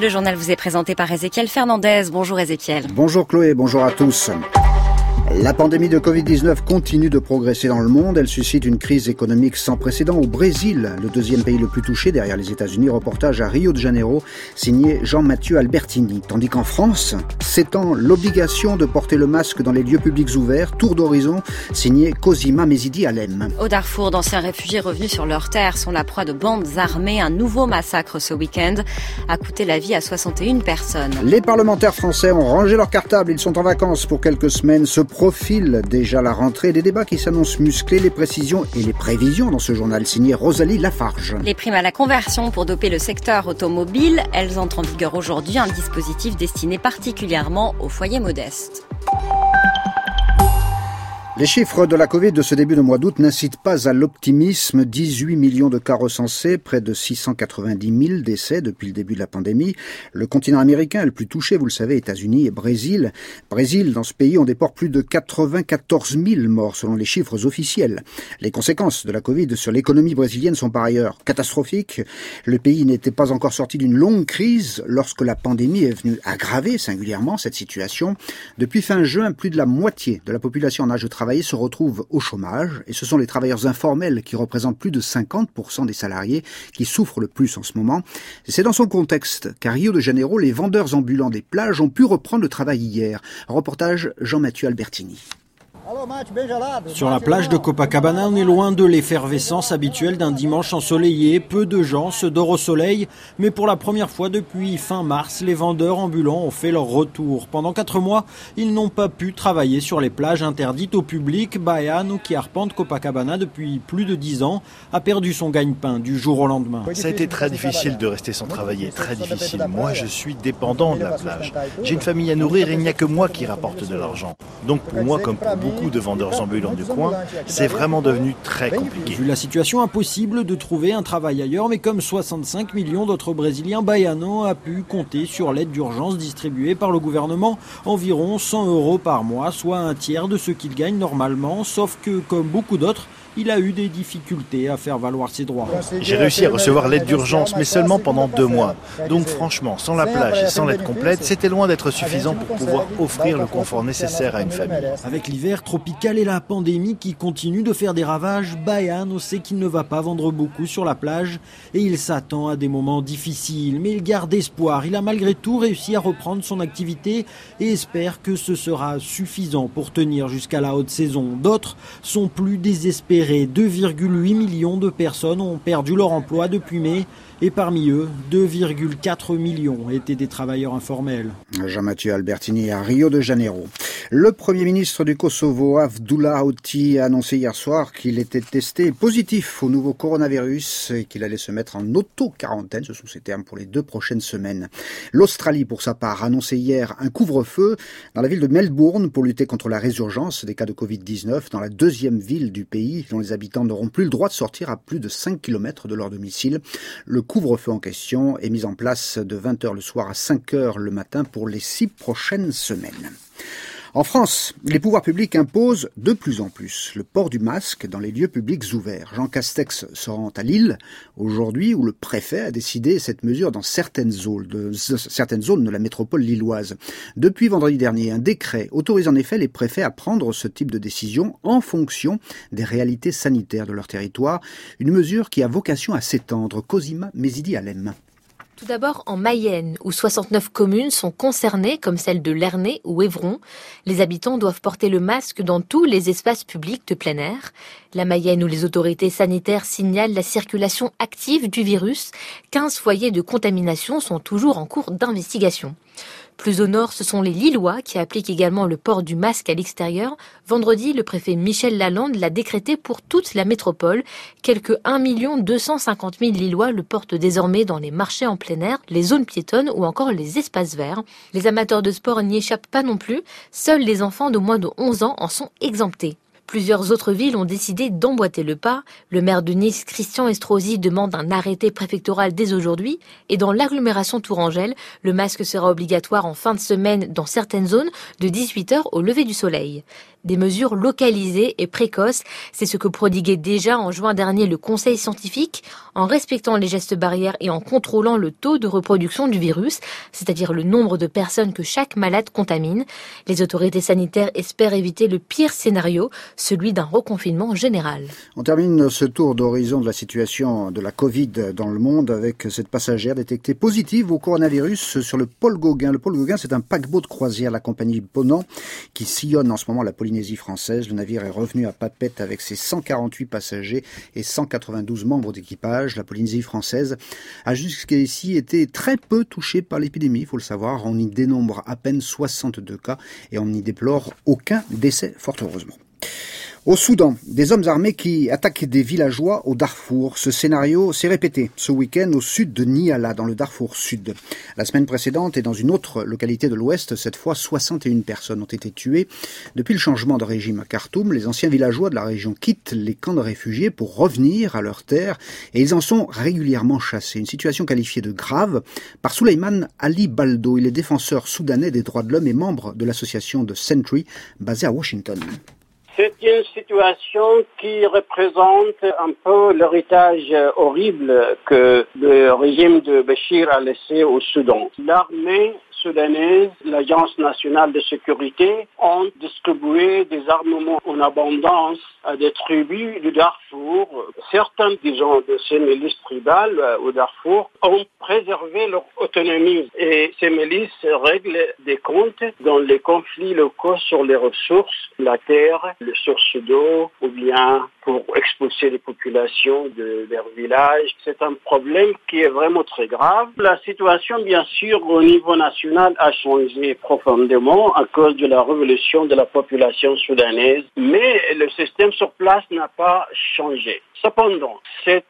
Le journal vous est présenté par Ezequiel Fernandez. Bonjour Ezequiel. Bonjour Chloé, bonjour à tous. La pandémie de Covid-19 continue de progresser dans le monde. Elle suscite une crise économique sans précédent au Brésil, le deuxième pays le plus touché derrière les États-Unis. Reportage à Rio de Janeiro, signé Jean-Mathieu Albertini. Tandis qu'en France, s'étend l'obligation de porter le masque dans les lieux publics ouverts. Tour d'horizon, signé Cosima Mesidi Alem. Au Darfour, d'anciens réfugiés revenus sur leur terre sont la proie de bandes armées. Un nouveau massacre ce week-end a coûté la vie à 61 personnes. Les parlementaires français ont rangé leurs cartables. Ils sont en vacances pour quelques semaines. Profile déjà la rentrée, des débats qui s'annoncent musclés, les précisions et les prévisions dans ce journal signé Rosalie Lafarge. Les primes à la conversion pour doper le secteur automobile, elles entrent en vigueur aujourd'hui, un dispositif destiné particulièrement aux foyers modestes. Les chiffres de la Covid de ce début de mois d'août n'incitent pas à l'optimisme. 18 millions de cas recensés, près de 690 000 décès depuis le début de la pandémie. Le continent américain est le plus touché, vous le savez, États-Unis et Brésil. Dans ce pays, on déplore plus de 94 000 morts selon les chiffres officiels. Les conséquences de la Covid sur l'économie brésilienne sont par ailleurs catastrophiques. Le pays n'était pas encore sorti d'une longue crise lorsque la pandémie est venue aggraver singulièrement cette situation. Depuis fin juin, plus de la moitié de la population en âge de travailler se retrouvent au chômage et ce sont les travailleurs informels qui représentent plus de 50% des salariés qui souffrent le plus en ce moment. Et c'est dans son contexte qu'à Rio de Janeiro, les vendeurs ambulants des plages ont pu reprendre le travail hier. Reportage Jean-Mathieu Albertini. Sur la plage de Copacabana, on est loin de l'effervescence habituelle d'un dimanche ensoleillé. Peu de gens se dorent au soleil, mais pour la première fois depuis fin mars, les vendeurs ambulants ont fait leur retour. Pendant 4 mois, ils n'ont pas pu travailler sur les plages interdites au public. Baiano, qui arpente Copacabana depuis plus de 10 ans, a perdu son gagne-pain du jour au lendemain. Ça a été très difficile de rester sans travailler, très difficile. Moi, je suis dépendant de la plage. J'ai une famille à nourrir et il n'y a que moi qui rapporte de l'argent. Donc pour moi, comme pour beaucoup de vendeurs ambulants du coin, c'est vraiment devenu très compliqué. Vu la situation, impossible de trouver un travail ailleurs, mais comme 65 millions d'autres Brésiliens, Baiano a pu compter sur l'aide d'urgence distribuée par le gouvernement, environ 100 € par mois, soit un tiers de ce qu'il gagne normalement, sauf que, comme beaucoup d'autres, il a eu des difficultés à faire valoir ses droits. J'ai réussi à recevoir l'aide d'urgence, mais seulement pendant 2 mois. Donc franchement, sans la plage et sans l'aide complète, c'était loin d'être suffisant pour pouvoir offrir le confort nécessaire à une famille. Avec l'hiver tropical et la pandémie qui continue de faire des ravages, Baiano sait qu'il ne va pas vendre beaucoup sur la plage et il s'attend à des moments difficiles. Mais il garde espoir. Il a malgré tout réussi à reprendre son activité et espère que ce sera suffisant pour tenir jusqu'à la haute saison. D'autres sont plus désespérés. 2,8 millions de personnes ont perdu leur emploi depuis mai et parmi eux, 2,4 millions étaient des travailleurs informels. Jean-Mathieu Albertini à Rio de Janeiro. Le Premier ministre du Kosovo, Abdullah Hoti, a annoncé hier soir qu'il était testé positif au nouveau coronavirus et qu'il allait se mettre en auto-quarantaine, ce sont ses termes, pour les 2 prochaines semaines. L'Australie, pour sa part, a annoncé hier un couvre-feu dans la ville de Melbourne pour lutter contre la résurgence des cas de Covid-19 dans la 2e ville du pays, dont les habitants n'auront plus le droit de sortir à plus de 5 km de leur domicile. Le couvre-feu en question est mis en place de 20h le soir à 5h le matin pour les 6 prochaines semaines. En France, les pouvoirs publics imposent de plus en plus le port du masque dans les lieux publics ouverts. Jean Castex se rend à Lille aujourd'hui où le préfet a décidé cette mesure dans certaines zones de la métropole lilloise. Depuis vendredi dernier, un décret autorise en effet les préfets à prendre ce type de décision en fonction des réalités sanitaires de leur territoire. Une mesure qui a vocation à s'étendre. Cosima Mesidi Alem. Tout d'abord, en Mayenne, où 69 communes sont concernées, comme celle de Lernay ou Évron, les habitants doivent porter le masque dans tous les espaces publics de plein air. La Mayenne, où les autorités sanitaires signalent la circulation active du virus, 15 foyers de contamination sont toujours en cours d'investigation. Plus au nord, ce sont les Lillois qui appliquent également le port du masque à l'extérieur. Vendredi, le préfet Michel Lalande l'a décrété pour toute la métropole. Quelques 1 250 000 Lillois le portent désormais dans les marchés en plein air, les zones piétonnes ou encore les espaces verts. Les amateurs de sport n'y échappent pas non plus. Seuls les enfants de moins de 11 ans en sont exemptés. Plusieurs autres villes ont décidé d'emboîter le pas. Le maire de Nice, Christian Estrosi, demande un arrêté préfectoral dès aujourd'hui. Et dans l'agglomération tourangelle, le masque sera obligatoire en fin de semaine dans certaines zones de 18h au lever du soleil. Des mesures localisées et précoces, c'est ce que prodiguait déjà en juin dernier le Conseil scientifique, en respectant les gestes barrières et en contrôlant le taux de reproduction du virus, c'est-à-dire le nombre de personnes que chaque malade contamine. Les autorités sanitaires espèrent éviter le pire scénario, celui d'un reconfinement général. On termine ce tour d'horizon de la situation de la Covid dans le monde avec cette passagère détectée positive au coronavirus sur le Paul Gauguin. Le Paul Gauguin, c'est un paquebot de croisière, la compagnie Ponant, qui sillonne en ce moment la Polynésie française. Le navire est revenu à Papeete avec ses 148 passagers et 192 membres d'équipage. La Polynésie française a jusqu'ici été très peu touchée par l'épidémie, il faut le savoir. On y dénombre à peine 62 cas et on n'y déplore aucun décès, fort heureusement. Au Soudan, des hommes armés qui attaquent des villageois au Darfour. Ce scénario s'est répété ce week-end au sud de Niala, dans le Darfour Sud. La semaine précédente et dans une autre localité de l'Ouest, cette fois 61 personnes ont été tuées. Depuis le changement de régime à Khartoum, les anciens villageois de la région quittent les camps de réfugiés pour revenir à leurs terres et ils en sont régulièrement chassés. Une situation qualifiée de grave par Souleymane Ali Baldo. Il est défenseur soudanais des droits de l'homme et membre de l'association de Sentry, basée à Washington. C'est une situation qui représente un peu l'héritage horrible que le régime de Béchir a laissé au Soudan. L'armée soudanaise, l'Agence nationale de sécurité, ont distribué des armements en abondance à des tribus du Darfour. Certains, disons, de ces milices tribales au Darfour ont préservé leur autonomie et ces milices règlent des comptes dans les conflits locaux sur les ressources, la terre, les sources d'eau ou bien pour expulser les populations de leurs villages. C'est un problème qui est vraiment très grave. La situation, bien sûr, au niveau national a changé profondément à cause de la révolution de la population soudanaise, mais le système sur place n'a pas changé. Cependant, cette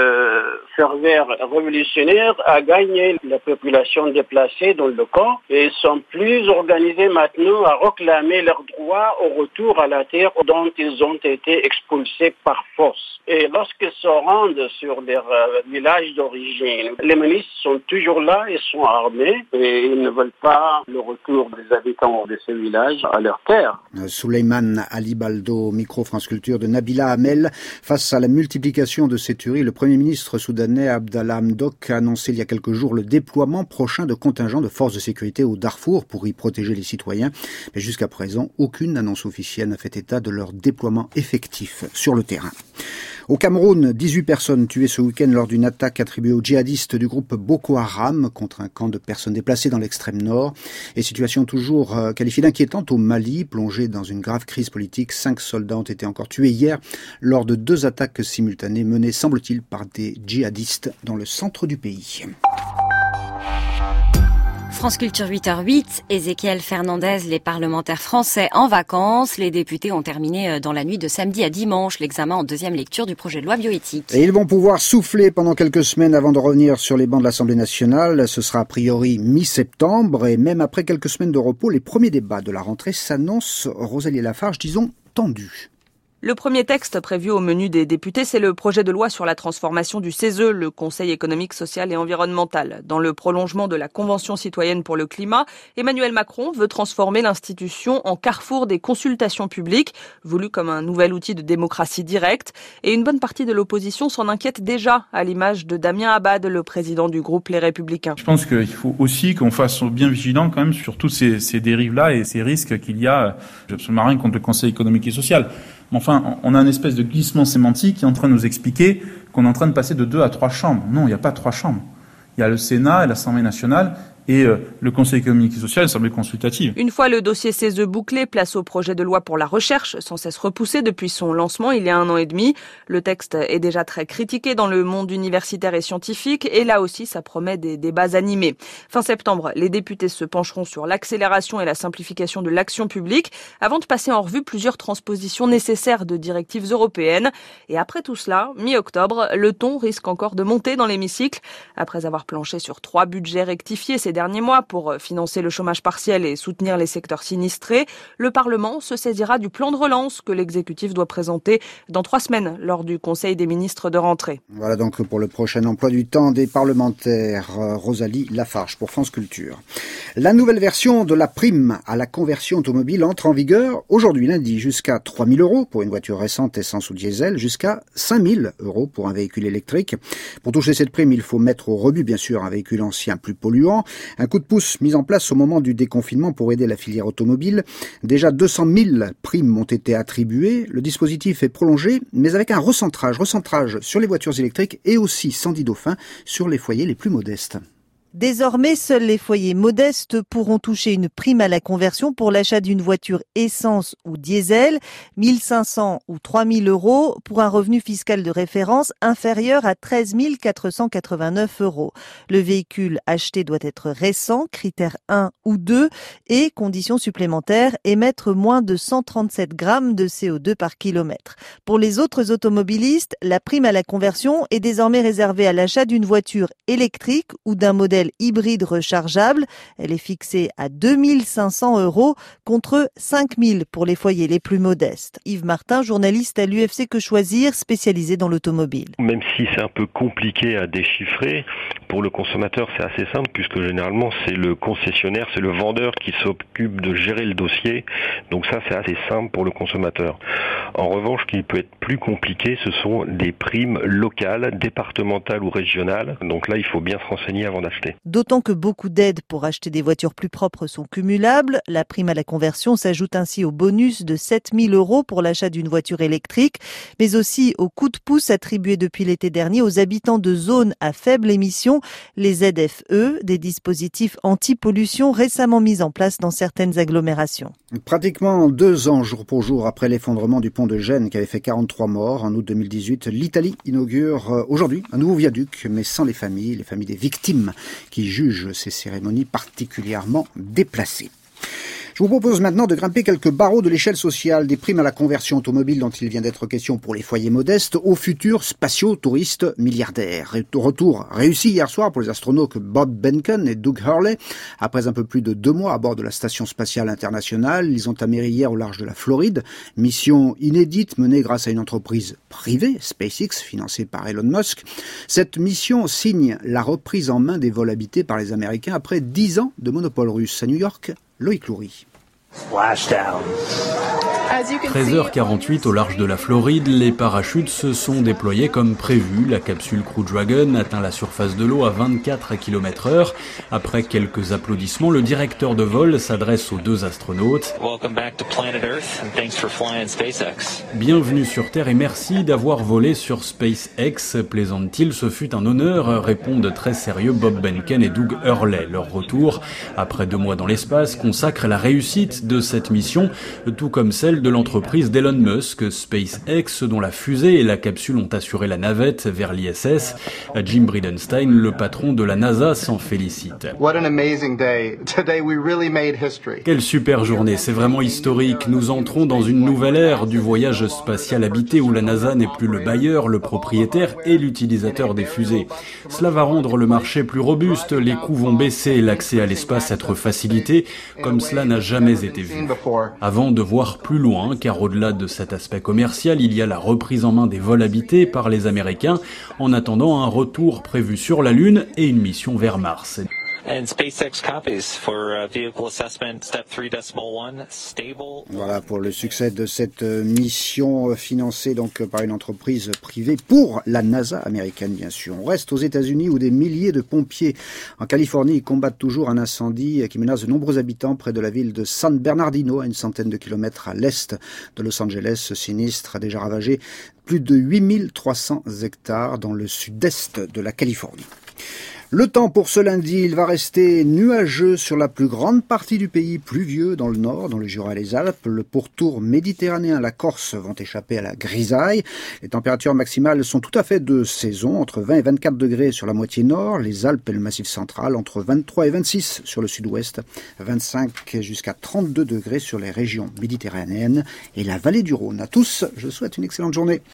ferveur révolutionnaire a gagné la population déplacée dans le camp et ils sont plus organisés maintenant à réclamer leur droit au retour à la terre dont ils ont été expulsés par force. Et lorsqu'ils se rendent sur leur village d'origine, les milices sont toujours là, ils sont armés et ils ne veulent pas le retour des habitants de ces villages à leur terre. Souleymane Ali Baldo, micro France Culture de Nabila Hamel. Face à la multiplication de ces tueries, le Premier ministre soudanais Abdallah Hamdok a annoncé il y a quelques jours le déploiement prochain de contingents de forces de sécurité au Darfour pour y protéger les citoyens. Mais jusqu'à présent, aucune annonce officielle n'a fait état de leur déploiement effectif sur le terrain. Au Cameroun, 18 personnes tuées ce week-end lors d'une attaque attribuée aux djihadistes du groupe Boko Haram contre un camp de personnes déplacées dans l'extrême nord. Et situation toujours qualifiée d'inquiétante au Mali, plongé dans une grave crise politique. 5 soldats ont été encore tués hier lors de 2 attaques simultanées menées, semble-t-il, par des djihadistes dans le centre du pays. France Culture 8h08, Ézéchiel Fernandez, les parlementaires français en vacances. Les députés ont terminé dans la nuit de samedi à dimanche l'examen en deuxième lecture du projet de loi bioéthique. Et ils vont pouvoir souffler pendant quelques semaines avant de revenir sur les bancs de l'Assemblée nationale. Ce sera a priori mi-septembre et même après quelques semaines de repos, les premiers débats de la rentrée s'annoncent, Rosalie Lafarge, disons, tendus. Le premier texte prévu au menu des députés, c'est le projet de loi sur la transformation du CESE, le Conseil économique, social et environnemental. Dans le prolongement de la Convention citoyenne pour le climat, Emmanuel Macron veut transformer l'institution en carrefour des consultations publiques, voulu comme un nouvel outil de démocratie directe. Et une bonne partie de l'opposition s'en inquiète déjà, à l'image de Damien Abad, le président du groupe Les Républicains. Je pense qu'il faut aussi qu'on fasse bien vigilant quand même sur toutes ces dérives-là et ces risques qu'il y a. J'ai absolument rien contre le Conseil économique et social. Mais enfin, on a une espèce de glissement sémantique qui est en train de nous expliquer qu'on est en train de passer de 2 à 3 chambres. Non, il n'y a pas 3 chambres. Il y a le Sénat et l'Assemblée nationale et le Conseil économique et social, l'Assemblée consultative. Une fois le dossier CESE bouclé, place au projet de loi pour la recherche, sans cesse repoussé depuis son lancement il y a 1 an et demi. Le texte est déjà très critiqué dans le monde universitaire et scientifique, et là aussi, ça promet des débats animés. Fin septembre, les députés se pencheront sur l'accélération et la simplification de l'action publique, avant de passer en revue plusieurs transpositions nécessaires de directives européennes. Et après tout cela, mi-octobre, le ton risque encore de monter dans l'hémicycle. Après avoir planché sur 3 budgets rectifiés ces derniers mois pour financer le chômage partiel et soutenir les secteurs sinistrés. Le Parlement se saisira du plan de relance que l'exécutif doit présenter dans 3 semaines lors du Conseil des ministres de rentrée. Voilà donc pour le prochain emploi du temps des parlementaires. Rosalie Lafarge pour France Culture. La nouvelle version de la prime à la conversion automobile entre en vigueur aujourd'hui lundi, jusqu'à 3 000 € pour une voiture récente essence ou diesel, jusqu'à 5 000 € pour un véhicule électrique. Pour toucher cette prime, il faut mettre au rebut bien sûr un véhicule ancien plus polluant. Un coup de pouce mis en place au moment du déconfinement pour aider la filière automobile. Déjà 200 000 primes ont été attribuées. Le dispositif est prolongé, mais avec un recentrage sur les voitures électriques et aussi, sans dit dauphin, sur les foyers les plus modestes. Désormais, seuls les foyers modestes pourront toucher une prime à la conversion pour l'achat d'une voiture essence ou diesel, 1 500 ou 3 000 € pour un revenu fiscal de référence inférieur à 13 489 €. Le véhicule acheté doit être récent, critère 1 ou 2, et condition supplémentaire, émettre moins de 137 grammes de CO2 par kilomètre. Pour les autres automobilistes, la prime à la conversion est désormais réservée à l'achat d'une voiture électrique ou d'un modèle hybride rechargeable. Elle est fixée à 2 500 € contre 5 000 pour les foyers les plus modestes. Yves Martin, journaliste à l'UFC Que Choisir, spécialisé dans l'automobile. Même si c'est un peu compliqué à déchiffrer, pour le consommateur c'est assez simple puisque généralement c'est le concessionnaire, c'est le vendeur qui s'occupe de gérer le dossier. Donc ça c'est assez simple pour le consommateur. En revanche, ce qui peut être plus compliqué, ce sont des primes locales, départementales ou régionales. Donc là, il faut bien se renseigner avant d'acheter. D'autant que beaucoup d'aides pour acheter des voitures plus propres sont cumulables. La prime à la conversion s'ajoute ainsi au bonus de 7 000 € pour l'achat d'une voiture électrique, mais aussi au coup de pouce attribué depuis l'été dernier aux habitants de zones à faible émission, les ZFE, des dispositifs anti-pollution récemment mis en place dans certaines agglomérations. Pratiquement 2 ans jour pour jour après l'effondrement du pont de Gênes qui avait fait 43 morts en août 2018, l'Italie inaugure aujourd'hui un nouveau viaduc, mais sans les familles des victimes qui jugent ces cérémonies particulièrement déplacées. Je vous propose maintenant de grimper quelques barreaux de l'échelle sociale des primes à la conversion automobile dont il vient d'être question pour les foyers modestes aux futurs spatio-touristes milliardaires. Retour réussi hier soir pour les astronautes Bob Behnken et Doug Hurley. Après un peu plus de 2 mois à bord de la Station spatiale internationale, ils ont atterri hier au large de la Floride. Mission inédite menée grâce à une entreprise privée, SpaceX, financée par Elon Musk. Cette mission signe la reprise en main des vols habités par les Américains après 10 ans de monopole russe. À New York, Loïc Loury. 13h48 au large de la Floride, les parachutes se sont déployés comme prévu. La capsule Crew Dragon atteint la surface de l'eau à 24 km/h. Après quelques applaudissements, le directeur de vol s'adresse aux 2 astronautes. Bienvenue sur Terre et merci d'avoir volé sur SpaceX, plaisante-t-il. Ce fut un honneur, répondent très sérieux Bob Behnken et Doug Hurley. Leur retour, après 2 mois dans l'espace, consacre la réussite de cette mission, tout comme celle de l'entreprise d'Elon Musk, SpaceX, dont la fusée et la capsule ont assuré la navette vers l'ISS. Jim Bridenstine, le patron de la NASA, s'en félicite. Quelle super journée, c'est vraiment historique. Nous entrons dans une nouvelle ère du voyage spatial habité où la NASA n'est plus le bailleur, le propriétaire et l'utilisateur des fusées. Cela va rendre le marché plus robuste, les coûts vont baisser et l'accès à l'espace être facilité, comme cela n'a jamais été vu. Avant de voir plus loin, car au-delà de cet aspect commercial, il y a la reprise en main des vols habités par les Américains, en attendant un retour prévu sur la Lune et une mission vers Mars. Voilà pour le succès de cette mission financée donc par une entreprise privée pour la NASA américaine bien sûr. On reste aux États-Unis où des milliers de pompiers en Californie combattent toujours un incendie qui menace de nombreux habitants près de la ville de San Bernardino, à une centaine de kilomètres à l'est de Los Angeles. Ce sinistre a déjà ravagé plus de 8300 hectares dans le sud-est de la Californie. Le temps pour ce lundi, il va rester nuageux sur la plus grande partie du pays, pluvieux dans le nord, dans le Jura et les Alpes. Le pourtour méditerranéen, la Corse vont échapper à la grisaille. Les températures maximales sont tout à fait de saison, entre 20 et 24 degrés sur la moitié nord, les Alpes et le Massif central, entre 23 et 26 sur le sud-ouest, 25 jusqu'à 32 degrés sur les régions méditerranéennes et la vallée du Rhône. À tous, je souhaite une excellente journée.